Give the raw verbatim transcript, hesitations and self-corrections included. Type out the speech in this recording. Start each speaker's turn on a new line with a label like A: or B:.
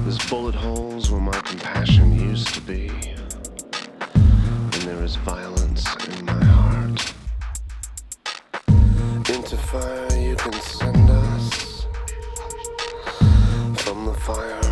A: There's bullet holes where my compassion used to be, and there is violence in my heart. Into fire you can send us, from the fire